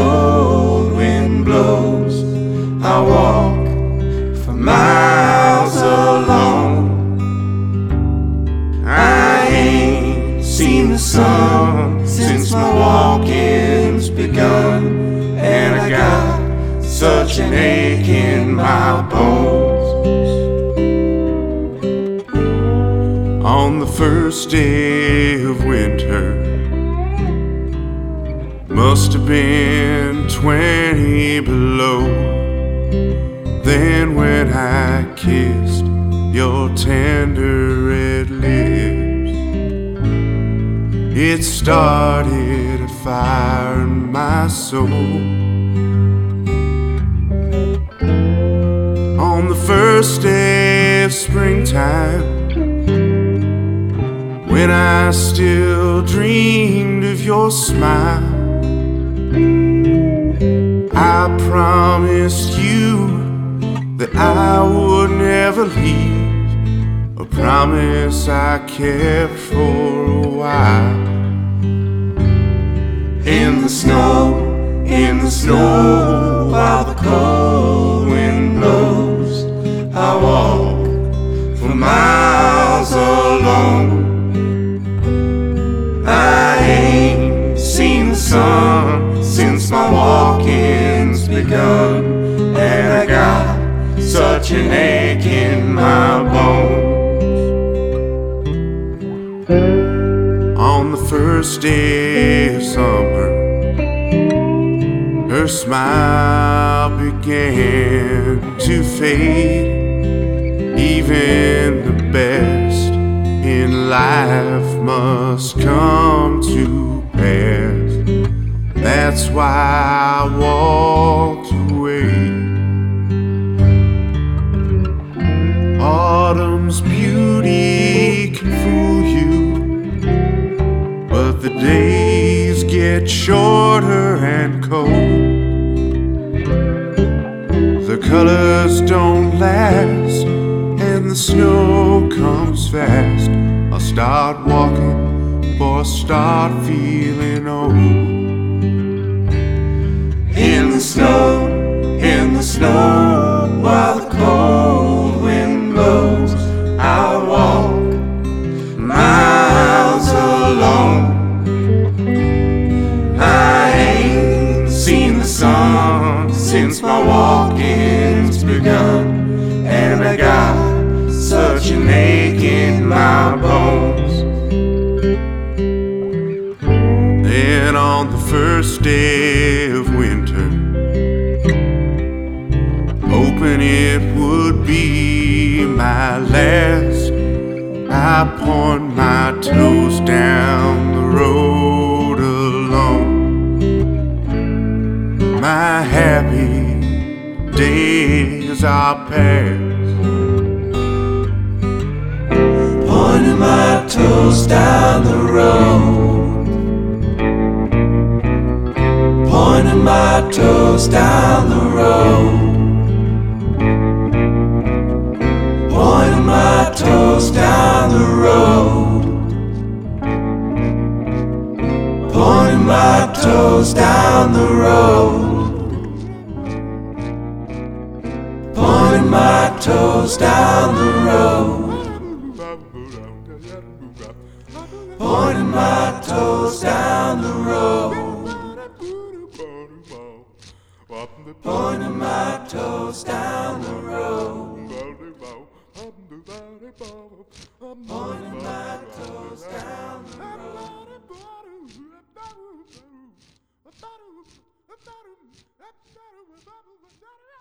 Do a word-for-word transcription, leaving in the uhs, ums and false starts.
cold wind blows, I walk for miles alone. I ain't seen the sun since my walking's begun, and I got such an ache in my bones. On the first day of winter, must have been twenty below. Then when I kissed your tender red lips, it started a fire in my soul. On the first day of springtime, when I still dreamed of your smile, I promised you that I would never leave, a promise I kept for a while. In the snow, in the snow, while the cold wind blows, I walk for miles alone. I ain't seen the sun since my walking's begun, and I got such an ache in my bones. On the first day of summer, her smile began to fade. Even the best in life must come to pass. That's why I walked away. Autumn's beauty can fool you, but the days get shorter and cold. The colors don't last, and the snow comes fast. I'll start walking before I start feeling old. In the snow, in the snow, while the cold wind blows, I walk miles alone. I ain't seen the sun since my walking's begun, and I got such an ache in my bones. Then on the first day of winter, hoping it would be my last, I point my toes down the road alone. My happy days are past, pointing my toes down the road, pointing my toes down the road, pointing my toes down the road, pointing my toes down the road, pointing my toes down the road, pointing my toes down the road, pointing my toes down the road, pointing my toes down the road.